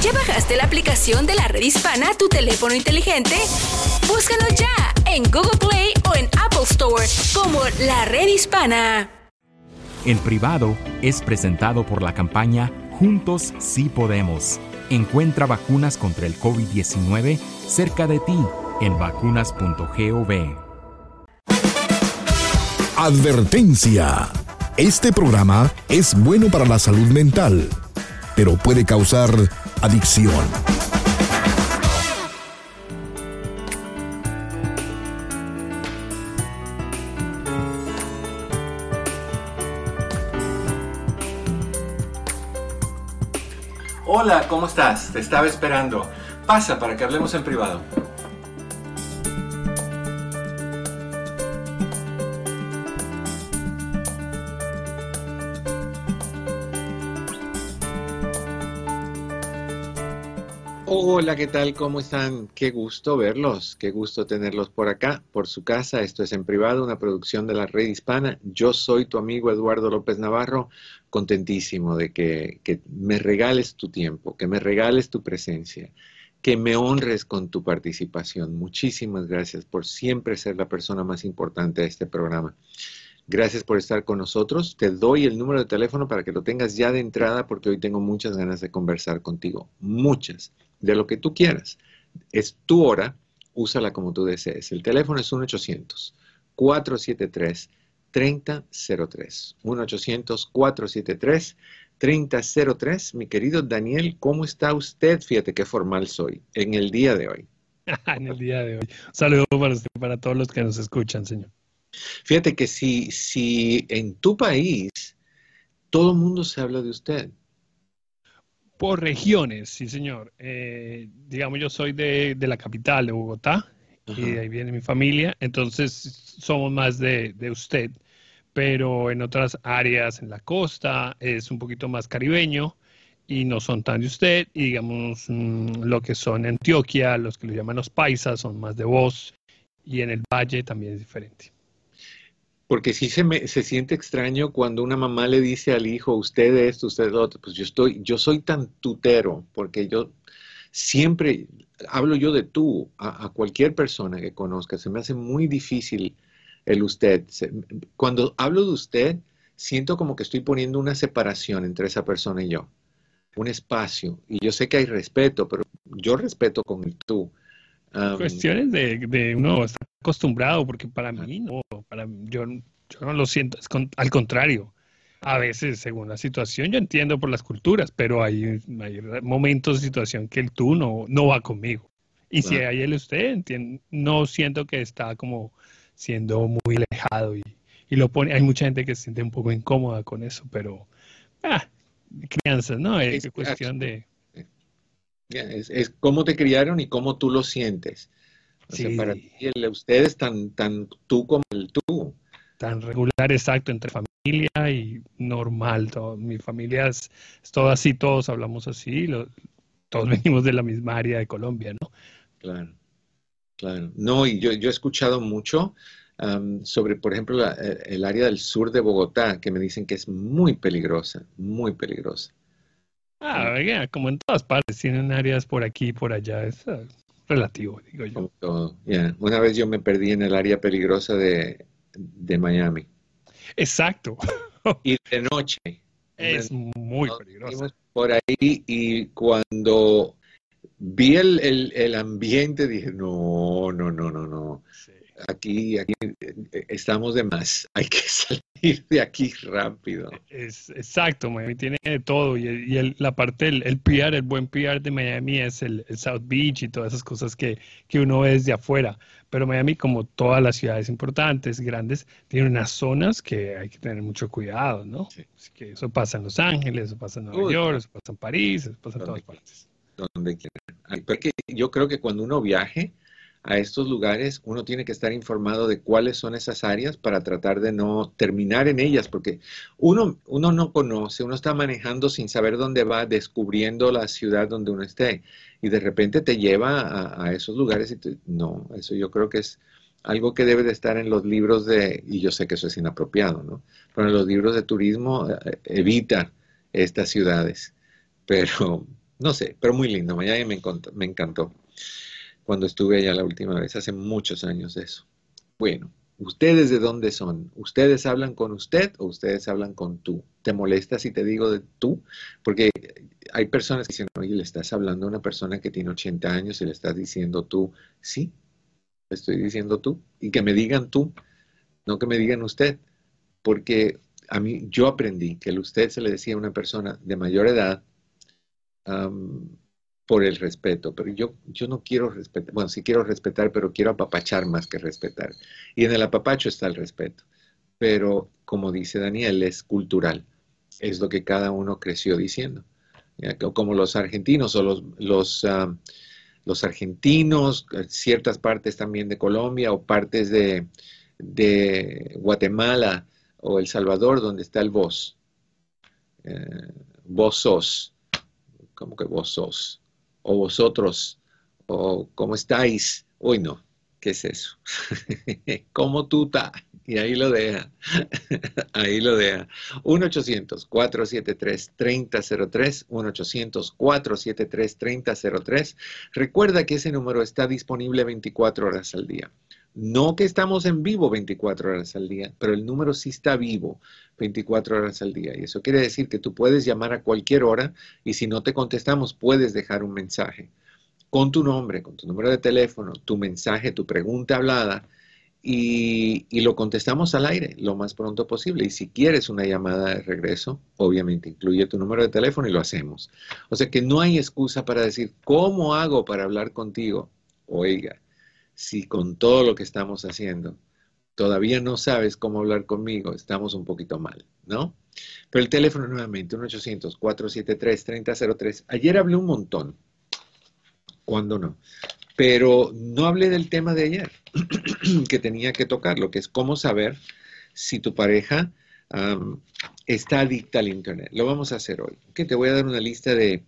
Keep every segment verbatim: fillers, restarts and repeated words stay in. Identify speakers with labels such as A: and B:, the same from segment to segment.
A: ¿Ya bajaste la aplicación de la Red Hispana a tu teléfono inteligente? Búscanos ya en Google Play o en Apple Store como La Red Hispana.
B: En Privado es presentado por la campaña Juntos Sí Podemos. Encuentra vacunas contra el COVID diecinueve cerca de ti en vacunas punto gov.
C: Advertencia. Este programa es bueno para la salud mental, pero puede causar adicción.
D: Hola, ¿cómo estás? Te estaba esperando. Pasa para que hablemos en privado. Hola, ¿qué tal? ¿Cómo están? Qué gusto verlos, qué gusto tenerlos por acá, por su casa. Esto es En Privado, una producción de la Red Hispana. Yo soy tu amigo Eduardo López Navarro, contentísimo de que, que me regales tu tiempo, que me regales tu presencia, que me honres con tu participación. Muchísimas gracias por siempre ser la persona más importante de este programa. Gracias por estar con nosotros. Te doy el número de teléfono para que lo tengas ya de entrada porque hoy tengo muchas ganas de conversar contigo. Muchas. De lo que tú quieras. Es tu hora. Úsala como tú desees. El teléfono es uno ochocientos, cuatro siete tres, tres cero cero tres. uno ochocientos, cuatro siete tres, tres cero cero tres. Mi querido Daniel, ¿cómo está usted? Fíjate qué formal soy en el día de hoy.
E: En el día de hoy. Un saludo para usted, para todos los que nos escuchan, señor.
D: Fíjate que si, si en tu país todo el mundo se habla de usted.
E: Por regiones, sí, señor. Eh, digamos, yo soy de, de la capital, de Bogotá, Ajá. y de ahí viene mi familia, entonces somos más de, de usted. Pero en otras áreas, en la costa, es un poquito más caribeño y no son tan de usted. Y digamos, mmm, lo que son Antioquia, los que lo llaman los paisas, son más de vos. Y en el valle también es diferente.
D: Porque sí se, me, se siente extraño cuando una mamá le dice al hijo, usted esto, usted lo otro. Pues yo, estoy, yo soy tan tutero, porque yo siempre hablo yo de tú a, a cualquier persona que conozca. Se me hace muy difícil el usted. Se, cuando hablo de usted, siento como que estoy poniendo una separación entre esa persona y yo. Un espacio. Y yo sé que hay respeto, pero yo respeto con el tú.
E: Um, Cuestiones de, de uno estar acostumbrado, porque para mí no, para yo, yo no lo siento, es con, al contrario. A veces, según la situación, yo entiendo por las culturas, pero hay, hay momentos de situación que el tú no, no va conmigo. Y claro. Si hay el usted, entiendo, no siento que está como siendo muy alejado y, y lo pone. Hay mucha gente que se siente un poco incómoda con eso, pero ah, crianzas, ¿no? Es, es cuestión de...
D: Es, es cómo te criaron y cómo tú lo sientes. O sí. sea, para ti, el usted es tan, tan tú como el tú.
E: Tan regular, exacto, entre familia y normal. Todo. Mi familia es, es todo así, todos hablamos así, lo, todos venimos de la misma área de Colombia, ¿no?
D: Claro, claro. No, y yo, yo he escuchado mucho um, sobre, por ejemplo, la, el área del sur de Bogotá, que me dicen que es muy peligrosa, muy peligrosa.
E: Ah, yeah, como en todas partes, tienen áreas por aquí y por allá, es uh, relativo, digo yo.
D: Como todo, yeah. Una vez yo me perdí en el área peligrosa de, de Miami.
E: Exacto.
D: Y de noche.
E: Es me, muy peligroso.
D: Por ahí y cuando vi el, el, el ambiente dije, no, no, no, no, no. Sí. Aquí, aquí estamos de más. Hay que salir de aquí rápido.
E: Es, exacto, Miami tiene de todo. Y, y el, la parte, el, el P R, el buen P R de Miami es el, el South Beach y todas esas cosas que, que uno ve desde afuera. Pero Miami, como todas las ciudades importantes, grandes, tiene unas zonas que hay que tener mucho cuidado, ¿no? Sí. Así que eso pasa en Los Ángeles, eso pasa en Nueva Uy, York, eso pasa en París, eso pasa en todas partes.
D: Donde quiera. Porque yo creo que cuando uno viaje a estos lugares, uno tiene que estar informado de cuáles son esas áreas para tratar de no terminar en ellas, porque uno, uno no conoce, uno está manejando sin saber dónde va, descubriendo la ciudad donde uno esté, y de repente te lleva a, a esos lugares y te, no, eso yo creo que es algo que debe de estar en los libros de, y yo sé que eso es inapropiado, ¿no? Pero en los libros de turismo, eh, evita estas ciudades, pero... No sé, pero muy lindo. Miami me encantó, me encantó cuando estuve allá la última vez, hace muchos años de eso. Bueno, ¿ustedes de dónde son? ¿Ustedes hablan con usted o ustedes hablan con tú? ¿Te molesta si te digo de tú? Porque hay personas que dicen, oye, le estás hablando a una persona que tiene ochenta años y le estás diciendo tú. Sí, le estoy diciendo tú. Y que me digan tú, no que me digan usted. Porque a mí, yo aprendí que el usted se le decía a una persona de mayor edad um, por el respeto, pero yo, yo no quiero respetar, bueno, sí quiero respetar, pero quiero apapachar más que respetar. Y en el apapacho está el respeto, pero como dice Daniel, es cultural, es lo que cada uno creció diciendo. ¿Ya? Como los argentinos o los, los, uh, los argentinos, ciertas partes también de Colombia o partes de, de Guatemala o El Salvador, donde está el vos. Eh, vos sos, como que vos sos. O vosotros, o cómo estáis. Uy, no, ¿qué es eso? ¿Cómo tú estás? Y ahí lo deja, ahí lo deja. uno ochocientos, cuatrocientos setenta y tres, treinta cero tres, uno ochocientos, cuatrocientos setenta y tres, treinta cero tres. Recuerda que ese número está disponible veinticuatro horas al día. No que estamos en vivo veinticuatro horas al día, pero el número sí está vivo veinticuatro horas al día. Y eso quiere decir que tú puedes llamar a cualquier hora y si no te contestamos, puedes dejar un mensaje con tu nombre, con tu número de teléfono, tu mensaje, tu pregunta hablada y, y lo contestamos al aire lo más pronto posible. Y si quieres una llamada de regreso, obviamente incluye tu número de teléfono y lo hacemos. O sea que no hay excusa para decir, ¿cómo hago para hablar contigo? Oiga. Si con todo lo que estamos haciendo todavía no sabes cómo hablar conmigo, estamos un poquito mal, ¿no? Pero el teléfono nuevamente, uno ochocientos, cuatrocientos setenta y tres, treinta cero tres. Ayer hablé un montón, ¿cuándo no? Pero no hablé del tema de ayer, que tenía que tocar, lo que es cómo saber si tu pareja um, está adicta al Internet. Lo vamos a hacer hoy. Okay, te voy a dar una lista de,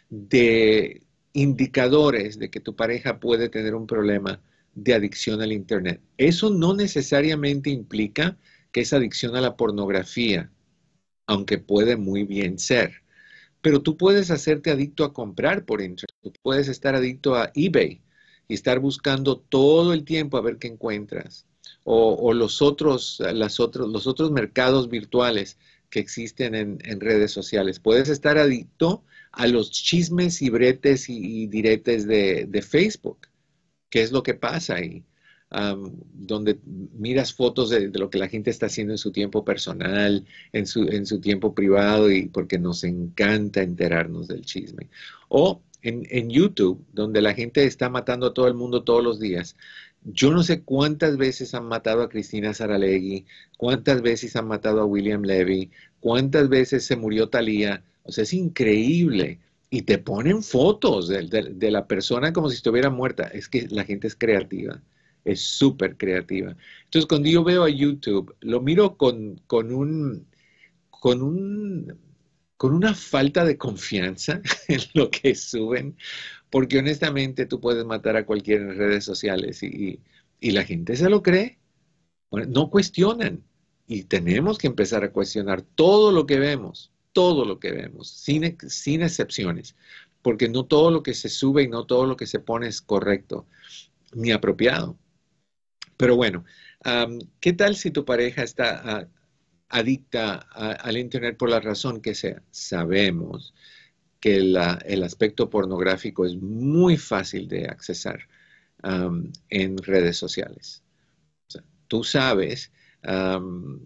D: de indicadores de que tu pareja puede tener un problema de adicción al Internet. Eso no necesariamente implica que es adicción a la pornografía, aunque puede muy bien ser. Pero tú puedes hacerte adicto a comprar por Internet. Tú puedes estar adicto a eBay y estar buscando todo el tiempo a ver qué encuentras. O, o los, otros, las otros, los otros mercados virtuales que existen en, en redes sociales. Puedes estar adicto a los chismes y bretes y, y diretes de, de Facebook. ¿Qué es lo que pasa ahí? Um, donde miras fotos de, de lo que la gente está haciendo en su tiempo personal, en su, en su tiempo privado, y porque nos encanta enterarnos del chisme. O en, en YouTube, donde la gente está matando a todo el mundo todos los días. Yo no sé cuántas veces han matado a Cristina Saralegui, cuántas veces han matado a William Levy, cuántas veces se murió Thalía. O sea, es increíble. Y te ponen fotos de, de, de la persona como si estuviera muerta. Es que la gente es creativa, es súper creativa. Entonces, cuando yo veo a YouTube, lo miro con, con, un, con, un, con una falta de confianza en lo que suben, porque honestamente tú puedes matar a cualquiera en redes sociales y, y la gente se lo cree. Bueno, no cuestionan. Y tenemos que empezar a cuestionar todo lo que vemos. Todo lo que vemos, sin, sin excepciones, porque no todo lo que se sube y no todo lo que se pone es correcto ni apropiado. Pero bueno, um, ¿qué tal si tu pareja está uh, adicta a, al Internet por la razón que sea? Sabemos que la, el aspecto pornográfico es muy fácil de accesar um, en redes sociales. O sea, tú sabes... Um,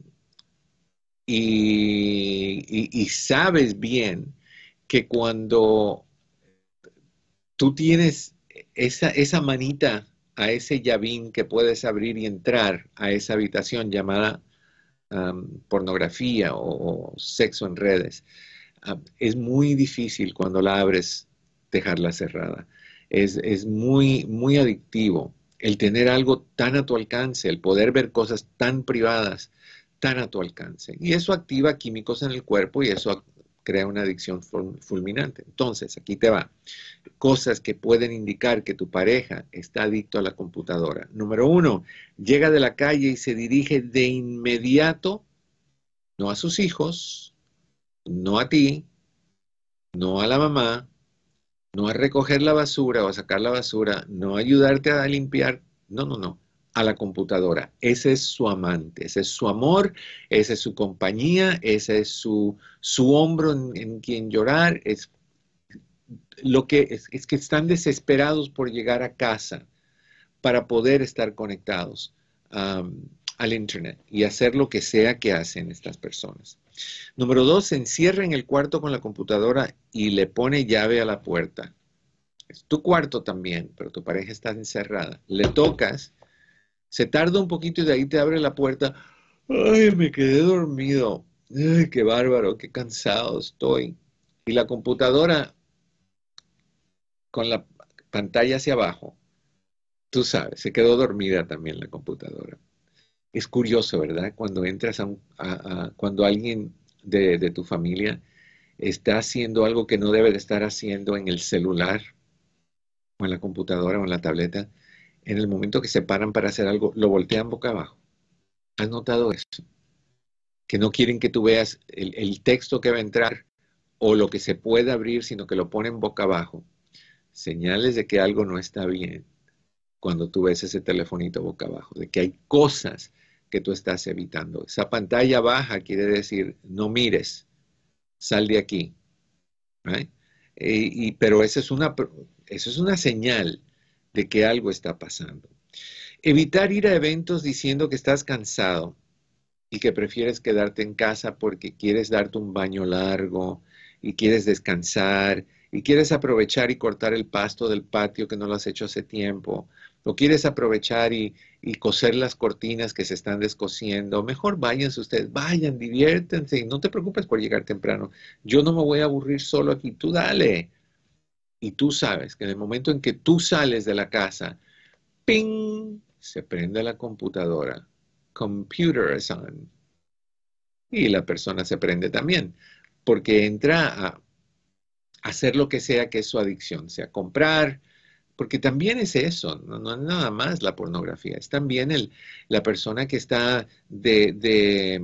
D: Y, y, y sabes bien que cuando tú tienes esa, esa manita a ese llavín que puedes abrir y entrar a esa habitación llamada um, pornografía o, o sexo en redes, um, es muy difícil cuando la abres dejarla cerrada. Es, es muy, muy adictivo el tener algo tan a tu alcance, el poder ver cosas tan privadas, tan a tu alcance. Y eso activa químicos en el cuerpo y eso crea una adicción fulminante. Entonces, aquí te va. Cosas que pueden indicar que tu pareja está adicto a la computadora. Número uno, llega de la calle y se dirige de inmediato, no a sus hijos, no a ti, no a la mamá, no a recoger la basura o a sacar la basura, no a ayudarte a limpiar, no, no, no, a la computadora. Ese es su amante, ese es su amor, esa es su compañía, ese es su, su hombro en, en quien llorar. Es, lo que, es, es que están desesperados por llegar a casa para poder estar conectados um, al Internet y hacer lo que sea que hacen estas personas. Número dos, se encierra en el cuarto con la computadora y le pone llave a la puerta. Es tu cuarto también, pero tu pareja está encerrada. Le tocas, se tarda un poquito y de ahí te abre la puerta. Ay, me quedé dormido. Ay, qué bárbaro, qué cansado estoy. Y la computadora con la pantalla hacia abajo, tú sabes, se quedó dormida también la computadora. Es curioso, ¿verdad? Cuando entras a, un, a, a cuando alguien de, de tu familia está haciendo algo que no debe de estar haciendo en el celular o en la computadora o en la tableta, en el momento que se paran para hacer algo, lo voltean boca abajo. ¿Has notado eso? Que no quieren que tú veas el, el texto que va a entrar o lo que se puede abrir, sino que lo ponen boca abajo. Señales de que algo no está bien cuando tú ves ese telefonito boca abajo, de que hay cosas que tú estás evitando. Esa pantalla baja quiere decir, no mires, sal de aquí. ¿Right? Y, y, pero esa es, una, eso es una señal de que algo está pasando. Evitar ir a eventos diciendo que estás cansado y que prefieres quedarte en casa porque quieres darte un baño largo y quieres descansar y quieres aprovechar y cortar el pasto del patio que no lo has hecho hace tiempo, o quieres aprovechar y, y coser las cortinas que se están descosiendo. Mejor váyanse ustedes, vayan, diviértanse y no te preocupes por llegar temprano. Yo no me voy a aburrir solo aquí, tú dale. Y tú sabes que en el momento en que tú sales de la casa, ¡ping!, se prende la computadora. Computer is on. Y la persona se prende también, porque entra a hacer lo que sea que es su adicción, sea comprar, porque también es eso, no, no es nada más la pornografía, es también el, la persona que está de, de,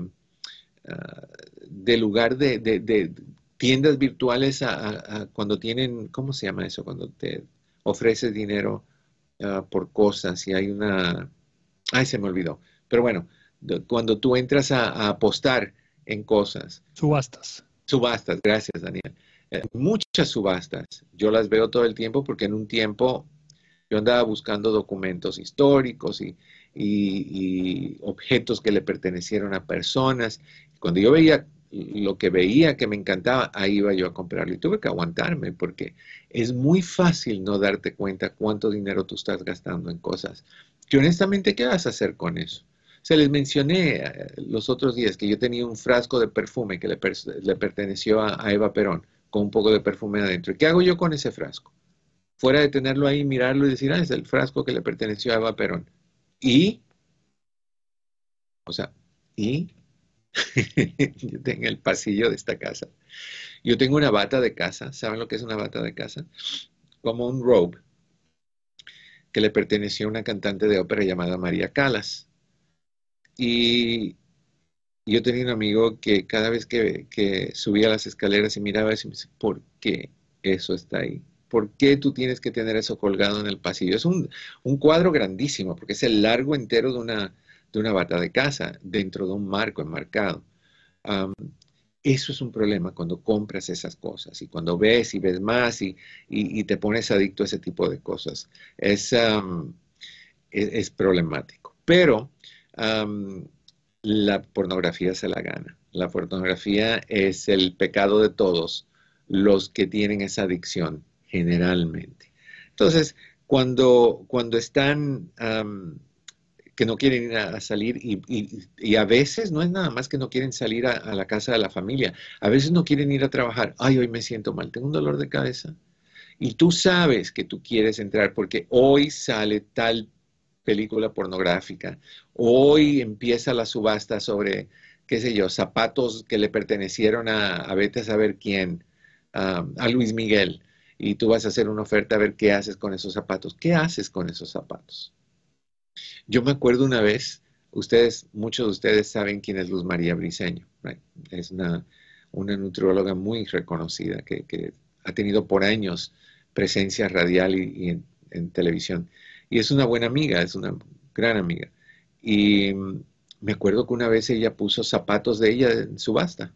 D: uh, de lugar de, de, de tiendas virtuales a, a, a cuando tienen, ¿cómo se llama eso? Cuando te ofreces dinero uh, por cosas y hay una, ay, se me olvidó, pero bueno, de, cuando tú entras a, a apostar en cosas.
E: Subastas.
D: Subastas, gracias, Daniel. Muchas subastas, yo las veo todo el tiempo porque en un tiempo yo andaba buscando documentos históricos y, y, y objetos que le pertenecieron a personas. Cuando yo veía lo que veía que me encantaba, ahí iba yo a comprarlo y tuve que aguantarme porque es muy fácil no darte cuenta cuánto dinero tú estás gastando en cosas que honestamente, ¿qué vas a hacer con eso? Se les mencioné los otros días que yo tenía un frasco de perfume que le, per le perteneció a, a Eva Perón, con un poco de perfume adentro. ¿Y qué hago yo con ese frasco? Fuera de tenerlo ahí, mirarlo y decir, ah, es el frasco que le perteneció a Eva Perón. Y, o sea, y, yo tengo el pasillo de esta casa. Yo tengo una bata de casa. ¿Saben lo que es una bata de casa? Como un robe que le perteneció a una cantante de ópera llamada María Callas. Y yo tenía un amigo que cada vez que, que subía las escaleras y miraba eso, me dice, ¿por qué eso está ahí? ¿Por qué tú tienes que tener eso colgado en el pasillo? Es un, un cuadro grandísimo, porque es el largo entero de una, de una bata de casa, dentro de un marco enmarcado. Um, eso es un problema cuando compras esas cosas y cuando ves y ves más y, y, y te pones adicto a ese tipo de cosas. Es, um, es, es problemático. Pero Um, la pornografía se la gana. La pornografía es el pecado de todos los que tienen esa adicción, generalmente. Entonces, cuando, cuando están, um, que no quieren ir a, a salir, y, y, y a veces no es nada más que no quieren salir a, a la casa de la familia, a veces no quieren ir a trabajar. Ay, hoy me siento mal, tengo un dolor de cabeza. Y tú sabes que tú quieres entrar porque hoy sale tal película pornográfica. Hoy empieza la subasta sobre, qué sé yo, zapatos que le pertenecieron a, a vete a saber quién, um, a Luis Miguel. Y tú vas a hacer una oferta a ver qué haces con esos zapatos. ¿Qué haces con esos zapatos? Yo me acuerdo una vez, ustedes, muchos de ustedes saben quién es Luz María Briceño, right? Es una, una nutrióloga muy reconocida que, que ha tenido por años presencia radial y, y en, en televisión. Y es una buena amiga, es una gran amiga. Y me acuerdo que una vez ella puso zapatos de ella en subasta.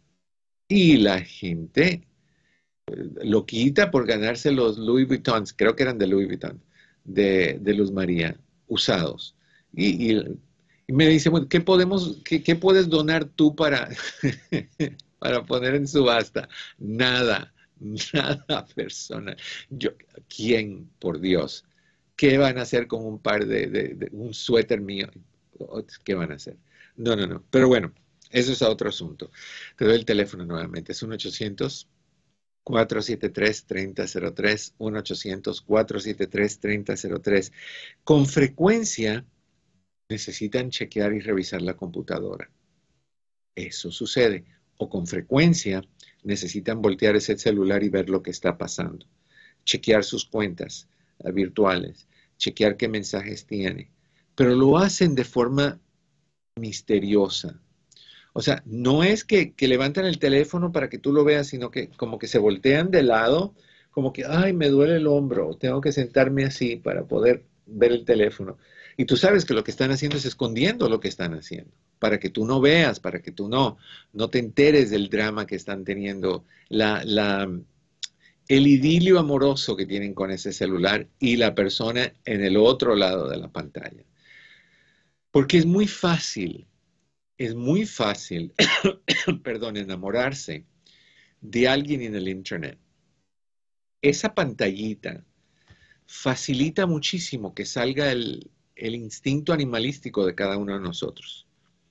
D: Y la gente lo quita por ganarse los Louis Vuittons, creo que eran de Louis Vuitton, de, de Luz María, usados. Y, y, y me dice, bueno, ¿qué, podemos, qué, qué puedes donar tú para, para poner en subasta? Nada, nada personal. Yo, ¿quién, por Dios? ¿Qué van a hacer con un par de, de, de un suéter mío? ¿Qué van a hacer? No, no, no. Pero bueno, eso es otro asunto. Te doy el teléfono nuevamente. Es uno ochocientos, cuatro siete tres, tres cero cero tres. uno ochocientos, cuatro siete tres, tres cero cero tres. Con frecuencia necesitan chequear y revisar la computadora. Eso sucede. O con frecuencia necesitan voltear ese celular y ver lo que está pasando. Chequear sus cuentas uh, virtuales. Chequear qué mensajes tiene. Pero lo hacen de forma misteriosa. O sea, no es que, que levantan el teléfono para que tú lo veas, sino que como que se voltean de lado, como que, ay, me duele el hombro, tengo que sentarme así para poder ver el teléfono. Y tú sabes que lo que están haciendo es escondiendo lo que están haciendo, para que tú no veas, para que tú no, no te enteres del drama que están teniendo, la, la, el idilio amoroso que tienen con ese celular y la persona en el otro lado de la pantalla. Porque es muy fácil, es muy fácil, perdón, enamorarse de alguien en el Internet. Esa pantallita facilita muchísimo que salga el, el instinto animalístico de cada uno de nosotros.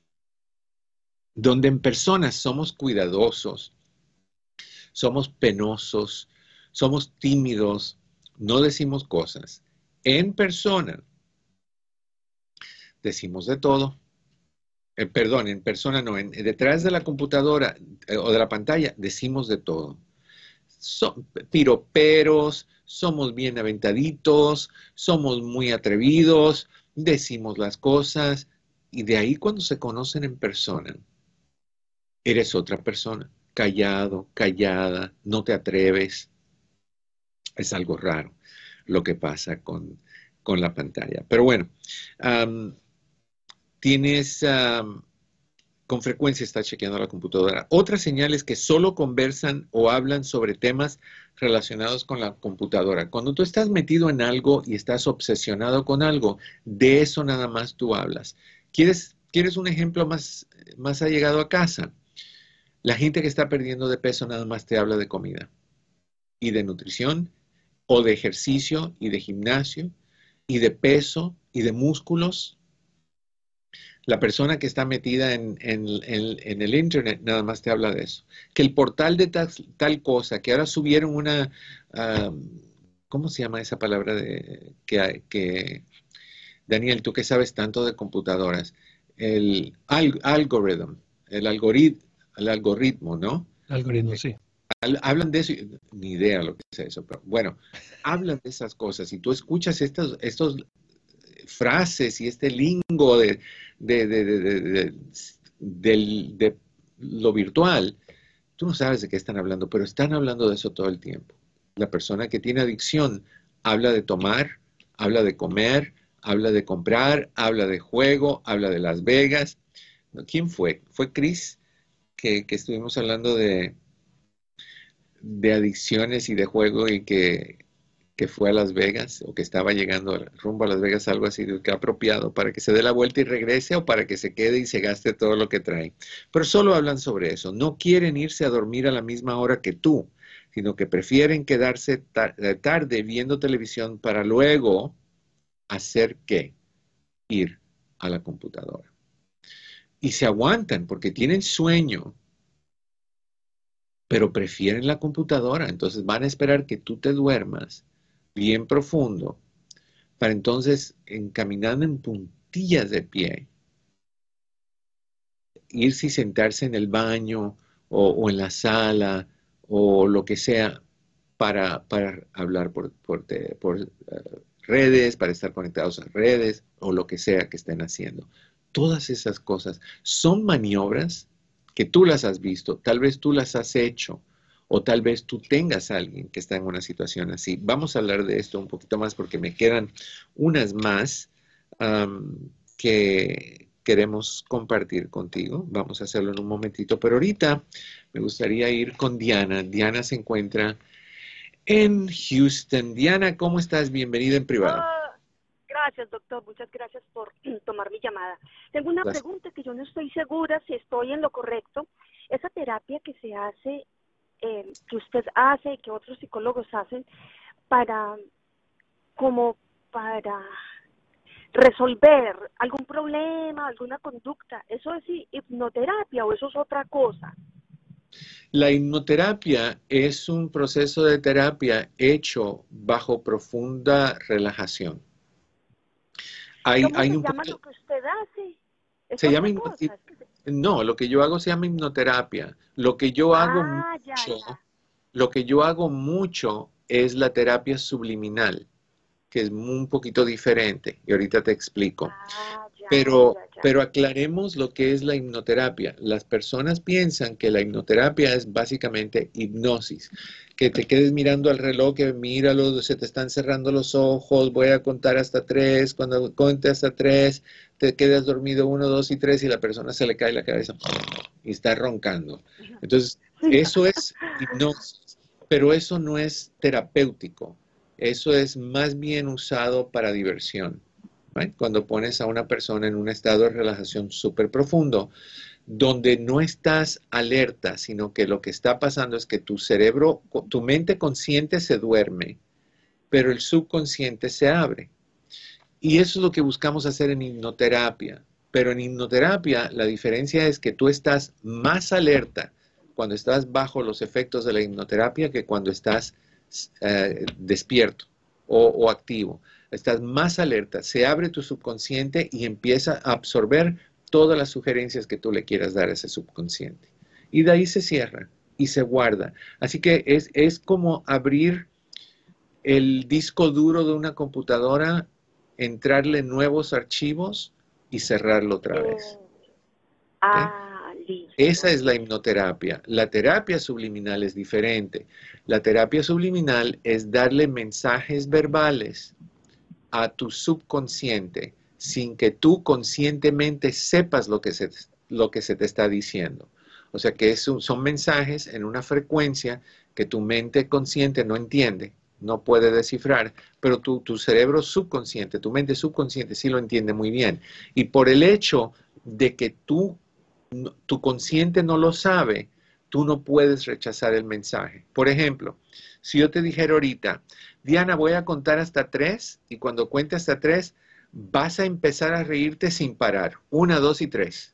D: Donde en personas somos cuidadosos, somos penosos, somos tímidos, no decimos cosas. En persona decimos de todo. Eh, perdón, en persona no, en, detrás de la computadora eh, o de la pantalla decimos de todo. So, piroperos, somos bien aventaditos, somos muy atrevidos, decimos las cosas y de ahí cuando se conocen en persona, eres otra persona, callado, callada, no te atreves. Es algo raro lo que pasa con, con la pantalla. Pero bueno, um, tienes, um, con frecuencia estás chequeando la computadora. Otra señal es que solo conversan o hablan sobre temas relacionados con la computadora. Cuando tú estás metido en algo y estás obsesionado con algo, de eso nada más tú hablas. ¿Quieres, quieres un ejemplo más, más allegado a casa? La gente que está perdiendo de peso nada más te habla de comida y de nutrición o de ejercicio y de gimnasio y de peso y de músculos. La persona que está metida en, en, en, en el Internet nada más te habla de eso. Que el portal de tal, tal cosa, que ahora subieron una, um, ¿cómo se llama esa palabra? De, que, que, Daniel, tú que sabes tanto de computadoras, el al, algoritmo, el, algorit, el algoritmo, ¿no?
E: Algoritmo, sí.
D: Hablan de eso, ni idea lo que es eso, pero bueno, hablan de esas cosas y tú escuchas estos, estos frases y este lingo de, de, de, de, de, de, de, de lo virtual, tú no sabes de qué están hablando, pero están hablando de eso todo el tiempo. La persona que tiene adicción habla de tomar, habla de comer, habla de comprar, habla de juego, habla de Las Vegas. ¿Quién fue? ¿Fue Chris? Que, que estuvimos hablando de, de adicciones y de juego y que... que fue a Las Vegas o que estaba llegando rumbo a Las Vegas, algo así, que apropiado para que se dé la vuelta y regrese o para que se quede y se gaste todo lo que trae. Pero solo hablan sobre eso. No quieren irse a dormir a la misma hora que tú, sino que prefieren quedarse tar- tarde viendo televisión para luego hacer ¿qué? Ir a la computadora. Y se aguantan porque tienen sueño, pero prefieren la computadora. Entonces van a esperar que tú te duermas bien profundo, para entonces, encaminando en puntillas de pie, irse y sentarse en el baño o, o en la sala o lo que sea para, para hablar por, por, te, por uh, redes, para estar conectados a redes o lo que sea que estén haciendo. Todas esas cosas son maniobras que tú las has visto, tal vez tú las has hecho o tal vez tú tengas a alguien que está en una situación así. Vamos a hablar de esto un poquito más porque me quedan unas más um, que queremos compartir contigo. Vamos a hacerlo en un momentito, pero ahorita me gustaría ir con Diana. Diana se encuentra en Houston. Diana, ¿cómo estás? Bienvenida en privado.
F: Oh, gracias, doctor. Muchas gracias por tomar mi llamada. Tengo una gracias. pregunta que yo no estoy segura si estoy en lo correcto. Esa terapia que se hace, eh, que usted hace y que otros psicólogos hacen para, como para resolver algún problema, alguna conducta, ¿eso es hipnoterapia o eso es otra cosa?
D: La hipnoterapia es un proceso de terapia hecho bajo profunda relajación. Hay,
F: ¿Cómo
D: hay
F: se
D: un
F: llama lo que usted hace? ¿Es
D: se llama
F: cosa?
D: Es que se... No, lo que yo hago se llama hipnoterapia. Lo que yo hago
F: ah,
D: mucho,
F: ya, ya.
D: lo que yo hago mucho es la terapia subliminal, que es un poquito diferente, y ahorita te explico.
F: Ah, ya,
D: pero,
F: ya, ya.
D: pero aclaremos lo que es la hipnoterapia. Las personas piensan que la hipnoterapia es básicamente hipnosis, que te quedes mirando al reloj, que míralo, se te están cerrando los ojos, voy a contar hasta tres, cuando cuente hasta tres, te quedas dormido uno, dos y tres, y la persona se le cae la cabeza y está roncando. Entonces, eso es hipnosis, pero eso no es terapéutico. Eso es más bien usado para diversión. ¿Right? Cuando pones a una persona en un estado de relajación súper profundo, donde no estás alerta, sino que lo que está pasando es que tu cerebro, tu mente consciente se duerme, pero el subconsciente se abre. Y eso es lo que buscamos hacer en hipnoterapia. Pero en hipnoterapia la diferencia es que tú estás más alerta cuando estás bajo los efectos de la hipnoterapia que cuando estás Uh, despierto o, o activo. Estás más alerta, se abre tu subconsciente y empieza a absorber todas las sugerencias que tú le quieras dar a ese subconsciente. Y de ahí se cierra y se guarda. Así que es, es como abrir el disco duro de una computadora, entrarle nuevos archivos y cerrarlo otra vez.
F: Ah.
D: ¿Okay? Esa es la hipnoterapia. La terapia subliminal es diferente. La terapia subliminal es darle mensajes verbales a tu subconsciente sin que tú conscientemente sepas lo que se, lo que se te está diciendo. O sea que es un, son mensajes en una frecuencia que tu mente consciente no entiende, no puede descifrar, pero tu, tu cerebro subconsciente, tu mente subconsciente sí lo entiende muy bien. Y por el hecho de que tú tu consciente no lo sabe, tú no puedes rechazar el mensaje. Por ejemplo, si yo te dijera ahorita, Diana, voy a contar hasta tres, y cuando cuente hasta tres, vas a empezar a reírte sin parar. Una, dos y tres.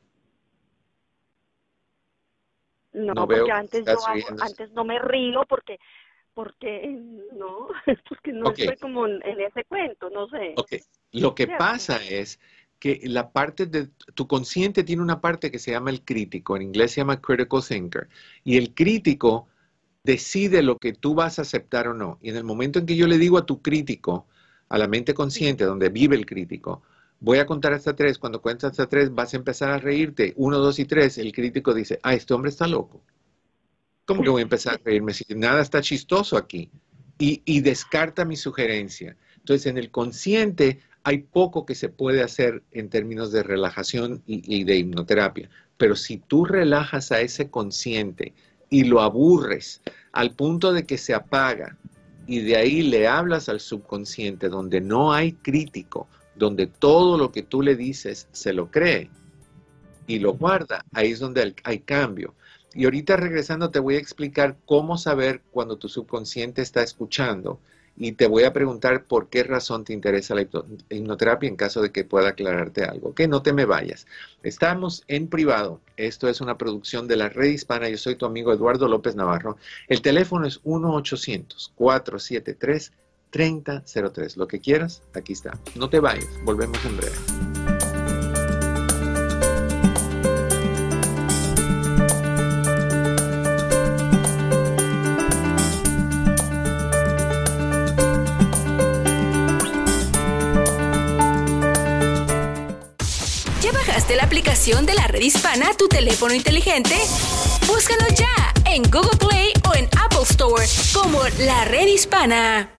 F: No, no porque antes, yo hago, antes no me río porque, porque no, porque no okay. estoy como en, en ese cuento, no sé.
D: Okay. Lo que ¿Cierto? pasa es que la parte de tu consciente tiene una parte que se llama el crítico, en inglés se llama critical thinker, y el crítico decide lo que tú vas a aceptar o no. Y en el momento en que yo le digo a tu crítico, a la mente consciente, donde vive el crítico, voy a contar hasta tres, cuando cuentas hasta tres vas a empezar a reírte, uno, dos y tres, el crítico dice, ah, este hombre está loco. ¿Cómo que voy a empezar a reírme si nada está chistoso aquí? Y, y descarta mi sugerencia. Entonces, en el consciente hay poco que se puede hacer en términos de relajación y, y de hipnoterapia. Pero si tú relajas a ese consciente y lo aburres al punto de que se apaga y de ahí le hablas al subconsciente donde no hay crítico, donde todo lo que tú le dices se lo cree y lo guarda, ahí es donde hay cambio. Y ahorita regresando te voy a explicar cómo saber cuando tu subconsciente está escuchando. Y te voy a preguntar por qué razón te interesa la hipnoterapia en caso de que pueda aclararte algo. Que no te me vayas. Estamos en privado. Esto es una producción de la Red Hispana. Yo soy tu amigo Eduardo López Navarro. El teléfono es uno ochocientos, cuatro siete tres, tres cero cero tres. Lo que quieras, aquí está. No te vayas. Volvemos en breve.
A: ¿Ya bajaste la aplicación de la Red Hispana a tu teléfono inteligente? ¡Búscalo ya en Google Play o en Apple Store como La Red Hispana.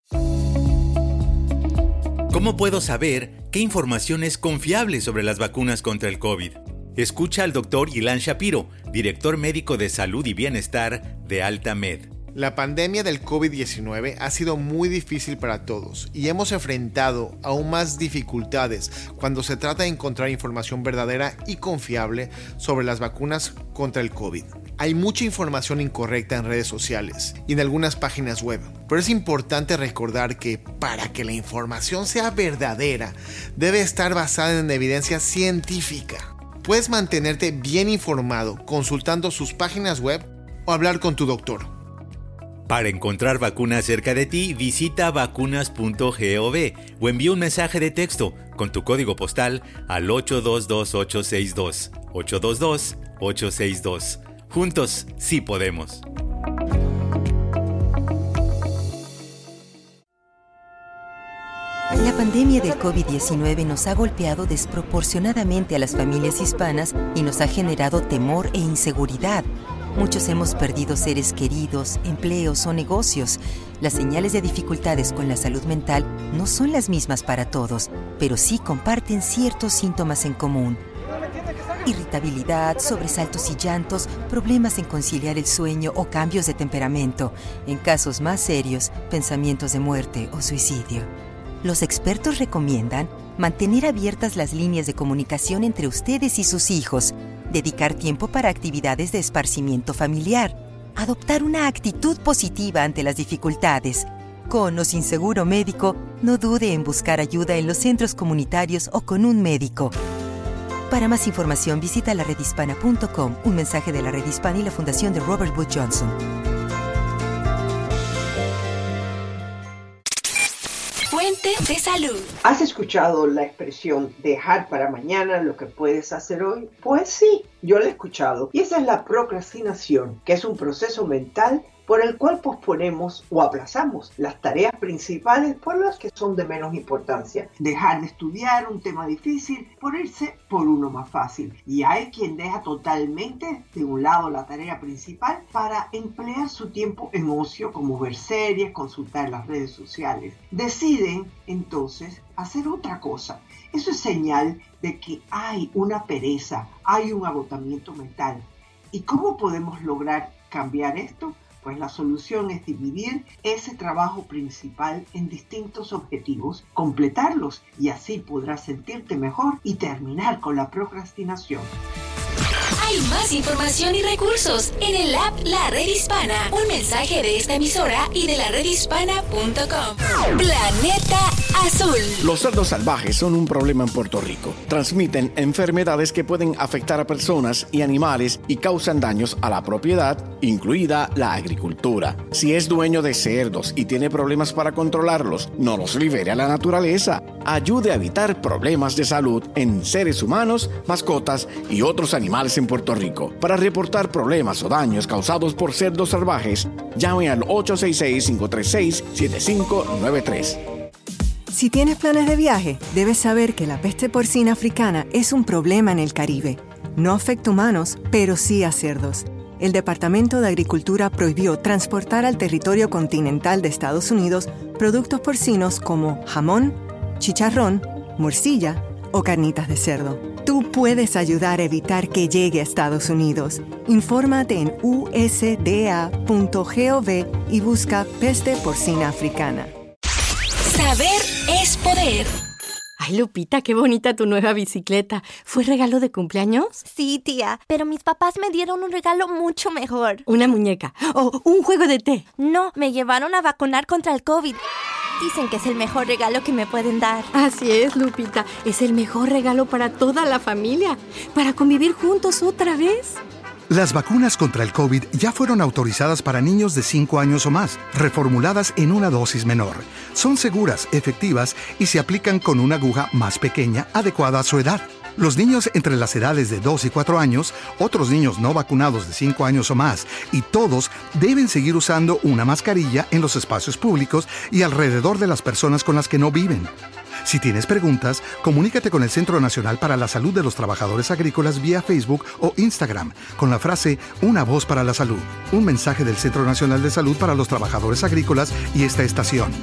G: ¿Cómo puedo saber qué información es confiable sobre las vacunas contra el COVID? Escucha al doctor Ilan Shapiro, director médico de salud y bienestar de AltaMed.
H: La pandemia del COVID diecinueve ha sido muy difícil para todos y hemos enfrentado aún más dificultades cuando se trata de encontrar información verdadera y confiable sobre las vacunas contra el COVID. Hay mucha información incorrecta en redes sociales y en algunas páginas web, pero es importante recordar que para que la información sea verdadera, debe estar basada en evidencia científica. Puedes mantenerte bien informado consultando sus páginas web o hablar con tu doctor.
G: Para encontrar vacunas cerca de ti, visita vacunas punto gov o envía un mensaje de texto con tu código postal al ocho dos dos ocho seis dos, ocho dos dos ocho seis dos. Juntos, sí podemos.
I: La pandemia del COVID diecinueve nos ha golpeado desproporcionadamente a las familias hispanas y nos ha generado temor e inseguridad. Muchos hemos perdido seres queridos, empleos o negocios. Las señales de dificultades con la salud mental no son las mismas para todos, pero sí comparten ciertos síntomas en común. Irritabilidad, sobresaltos y llantos, problemas en conciliar el sueño o cambios de temperamento. En casos más serios, pensamientos de muerte o suicidio. Los expertos recomiendan mantener abiertas las líneas de comunicación entre ustedes y sus hijos, dedicar tiempo para actividades de esparcimiento familiar, adoptar una actitud positiva ante las dificultades. Con o sin seguro médico, no dude en buscar ayuda en los centros comunitarios o con un médico. Para más información, visita la red hispana punto com, un mensaje de la Red Hispana y la Fundación de Robert Wood Johnson.
A: Fuente de salud.
J: ¿Has escuchado la expresión dejar para mañana lo que puedes hacer hoy? Pues sí, yo la he escuchado. Y esa es la procrastinación, que es un proceso mental por el cual posponemos o aplazamos las tareas principales por las que son de menos importancia. Dejar de estudiar un tema difícil por irse por uno más fácil. Y hay quien deja totalmente de un lado la tarea principal para emplear su tiempo en ocio, como ver series, consultar las redes sociales. Deciden entonces hacer otra cosa. Eso es señal de que hay una pereza, hay un agotamiento mental. ¿Y cómo podemos lograr cambiar esto? Pues la solución es dividir ese trabajo principal en distintos objetivos, completarlos y así podrás sentirte mejor y terminar con la procrastinación.
A: Hay más información y recursos en el app La Red Hispana. Un mensaje de esta emisora y de la red hispana punto com. Planeta Azul.
K: Los cerdos salvajes son un problema en Puerto Rico. Transmiten enfermedades que pueden afectar a personas y animales y causan daños a la propiedad, incluida la agricultura. Si es dueño de cerdos y tiene problemas para controlarlos, no los libere a la naturaleza. Ayude a evitar problemas de salud en seres humanos, mascotas y otros animales en Puerto Rico. Para reportar problemas o daños causados por cerdos salvajes, llame al ocho seis seis, cinco tres seis, siete cinco nueve tres.
L: Si tienes planes de viaje, debes saber que la peste porcina africana es un problema en el Caribe. No afecta a humanos, pero sí a cerdos. El Departamento de Agricultura prohibió transportar al territorio continental de Estados Unidos productos porcinos como jamón, chicharrón, morcilla o carnitas de cerdo. Tú puedes ayudar a evitar que llegue a Estados Unidos. Infórmate en u s d a punto gov y busca peste porcina africana.
A: Saber es poder.
M: Ay, Lupita, qué bonita tu nueva bicicleta. ¿Fue regalo de cumpleaños?
N: Sí, tía, pero mis papás me dieron un regalo mucho mejor.
M: ¿Una muñeca? ¿O un juego de té?
N: No, me llevaron a vacunar contra el COVID. Dicen que es el mejor regalo que me pueden dar.
M: Así es, Lupita. Es el mejor regalo para toda la familia. Para convivir juntos otra vez.
O: Las vacunas contra el COVID ya fueron autorizadas para niños de cinco años o más, reformuladas en una dosis menor. Son seguras, efectivas y se aplican con una aguja más pequeña, adecuada a su edad. Los niños entre las edades de dos y cuatro años, otros niños no vacunados de cinco años o más, y todos deben seguir usando una mascarilla en los espacios públicos y alrededor de las personas con las que no viven. Si tienes preguntas, comunícate con el Centro Nacional para la Salud de los Trabajadores Agrícolas vía Facebook o Instagram con la frase Una voz para la salud. Un mensaje del Centro Nacional de Salud para los Trabajadores Agrícolas y esta estación.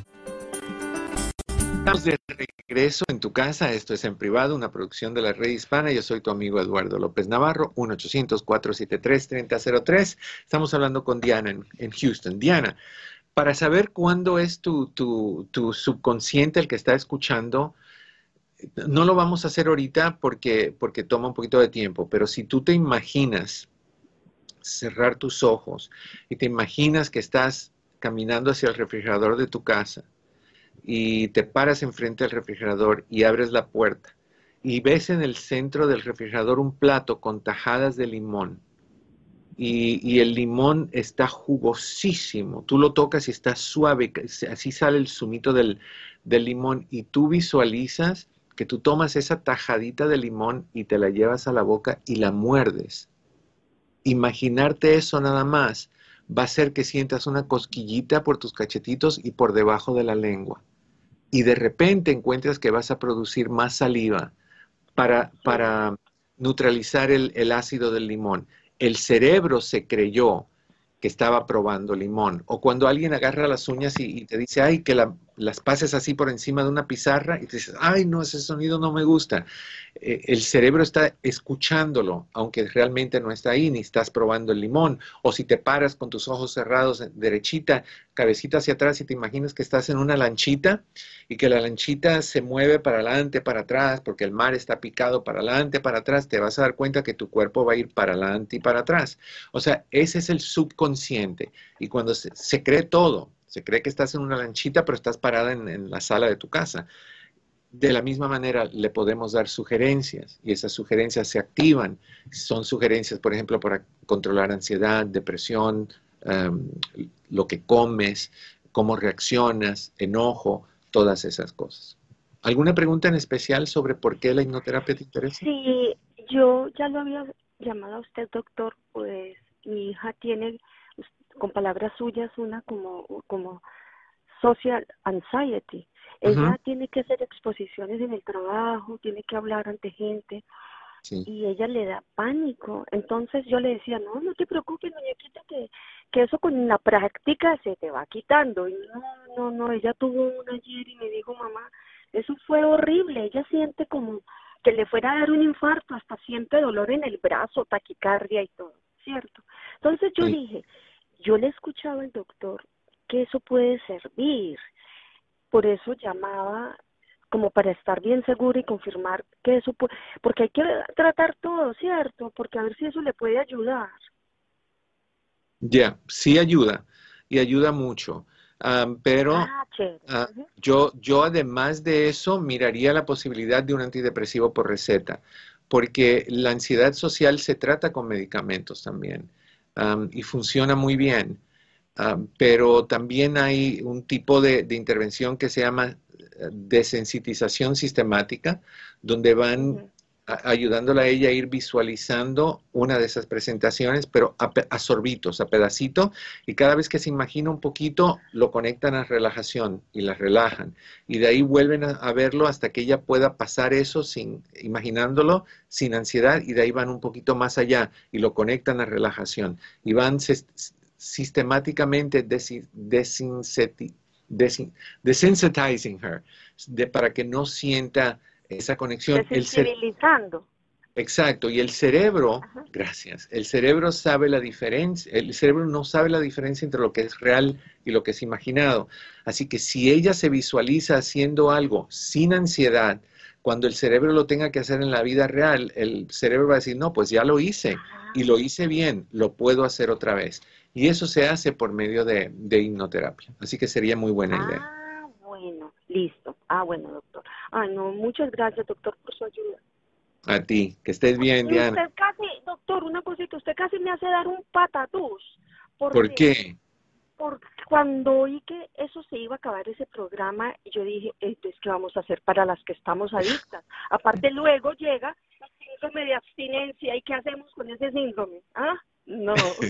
D: Estamos de regreso en tu casa. Esto es En Privado, una producción de la Red Hispana. Yo soy tu amigo Eduardo López Navarro, uno ochocientos, cuatrocientos setenta y tres, treinta cero tres. Estamos hablando con Diana en, en Houston. Diana, para saber cuándo es tu, tu, tu subconsciente el que está escuchando, no lo vamos a hacer ahorita porque, porque toma un poquito de tiempo, pero si tú te imaginas cerrar tus ojos y te imaginas que estás caminando hacia el refrigerador de tu casa, y te paras enfrente del refrigerador y abres la puerta y ves en el centro del refrigerador un plato con tajadas de limón y, y el limón está jugosísimo, tú lo tocas y está suave, así sale el zumito del, del limón y tú visualizas que tú tomas esa tajadita de limón y te la llevas a la boca y la muerdes. Imaginarte eso nada más va a hacer que sientas una cosquillita por tus cachetitos y por debajo de la lengua. Y de repente encuentras que vas a producir más saliva para, para neutralizar el, el ácido del limón. El cerebro se creyó que estaba probando limón. O cuando alguien agarra las uñas y, y te dice, ay, que la, las pases así por encima de una pizarra y te dices, ay, no, ese sonido no me gusta. Eh, el cerebro está escuchándolo, aunque realmente no está ahí, ni estás probando el limón. O si te paras con tus ojos cerrados, derechita, cabecita hacia atrás y te imaginas que estás en una lanchita y que la lanchita se mueve para adelante, para atrás, porque el mar está picado para adelante, para atrás, te vas a dar cuenta que tu cuerpo va a ir para adelante y para atrás. O sea, ese es el subconsciente. Y cuando se, se cree todo, se cree que estás en una lanchita, pero estás parada en, en la sala de tu casa. De la misma manera le podemos dar sugerencias y esas sugerencias se activan. Son sugerencias, por ejemplo, para controlar ansiedad, depresión, um, lo que comes, cómo reaccionas, enojo, todas esas cosas. ¿Alguna pregunta en especial sobre por qué la hipnoterapia te interesa?
F: Sí, yo ya lo había llamado a usted, doctor, pues mi hija tiene, con palabras suyas, una como, como social anxiety. Ella uh-huh. tiene que hacer exposiciones en el trabajo, tiene que hablar ante gente, sí. y ella le da pánico. Entonces yo le decía, no, no te preocupes, muñequita, que, que eso con la práctica se te va quitando. Y no, no, no, ella tuvo una ayer y me dijo, mamá, eso fue horrible. Ella siente como que le fuera a dar un infarto, hasta siente dolor en el brazo, taquicardia y todo, ¿cierto? Entonces yo sí. dije, yo le escuchaba al doctor que eso puede servir. Por eso llamaba como para estar bien seguro y confirmar que eso puede, porque hay que tratar todo, ¿cierto? Porque a ver si eso le puede ayudar.
D: Ya, yeah, sí ayuda, y ayuda mucho. Um, pero
F: ah,
D: uh, uh-huh. yo, yo además de eso miraría la posibilidad de un antidepresivo por receta, porque la ansiedad social se trata con medicamentos también, um, y funciona muy bien. Uh, pero también hay un tipo de, de intervención que se llama desensitización sistemática, donde van uh-huh. a, ayudándola a ella a ir visualizando una de esas presentaciones, pero a, a sorbitos, a pedacito, y cada vez que se imagina un poquito, lo conectan a relajación y la relajan. Y de ahí vuelven a, a verlo hasta que ella pueda pasar eso sin imaginándolo, sin ansiedad, y de ahí van un poquito más allá y lo conectan a relajación. Y van... Se, sistemáticamente desin, desinseti, desin, desensitizing her, de, para que no sienta esa conexión.
F: Desensibilizando.
D: Exacto, y el cerebro,
F: Ajá.
D: gracias, el cerebro sabe la diferencia, el cerebro no sabe la diferencia entre lo que es real y lo que es imaginado. Así que si ella se visualiza haciendo algo sin ansiedad, cuando el cerebro lo tenga que hacer en la vida real, el cerebro va a decir, no, pues ya lo hice, y lo hice bien, lo puedo hacer otra vez. Y eso se hace por medio de, de hipnoterapia. Así que sería muy buena
F: ah,
D: idea.
F: Ah, bueno, listo. Ah, bueno, doctor. Ah, no, muchas gracias, doctor, por su ayuda.
D: A ti, que estés bien,
F: y
D: Diana.
F: Usted casi, doctor, una cosita, usted casi me hace dar un patatús.
D: ¿Por qué?
F: Porque cuando oí que eso se iba a acabar ese programa, yo dije, entonces, ¿qué vamos a hacer para las que estamos adictas? Aparte, luego llega el síndrome de abstinencia, ¿y qué hacemos con ese síndrome? ¿Ah? No.